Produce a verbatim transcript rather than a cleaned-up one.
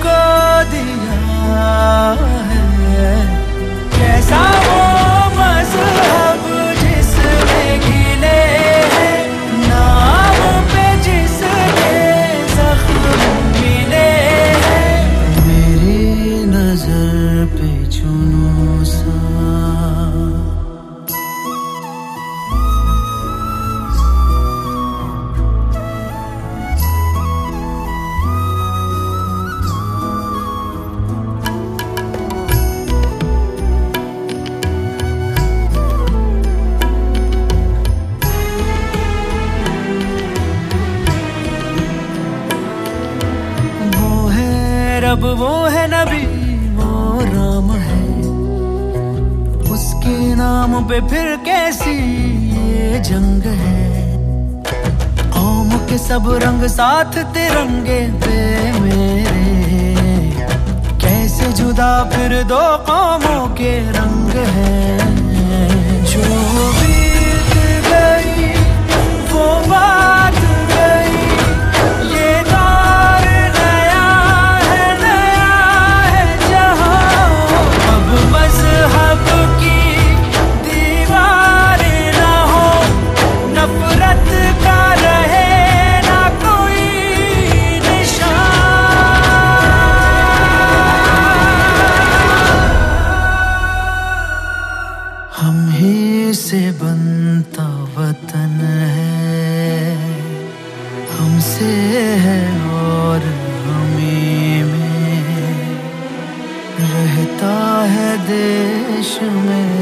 तुमको दिया है। कैसा वो मज़हब जिसमें गिले हैं, नाम पे जिसके ज़ख्म मिले हैं। मेरी नजर पे चुनो सा रब वो है नबी वो राम है, उसके नाम पे फिर कैसी ये जंग है। कौम के सब रंग साथ तिरंगे पे मेरे, कैसे जुदा फिर दो कौमों के रंग हैं। जो बीत गई वो बात गई, ये दौर नया है, नया है जहां। अब मज़हब की दीवार ना हो, नफरत का रहे ना कोई निशान। हम ही से बनता वतन है, हमसे है और हमें में रहता है देश में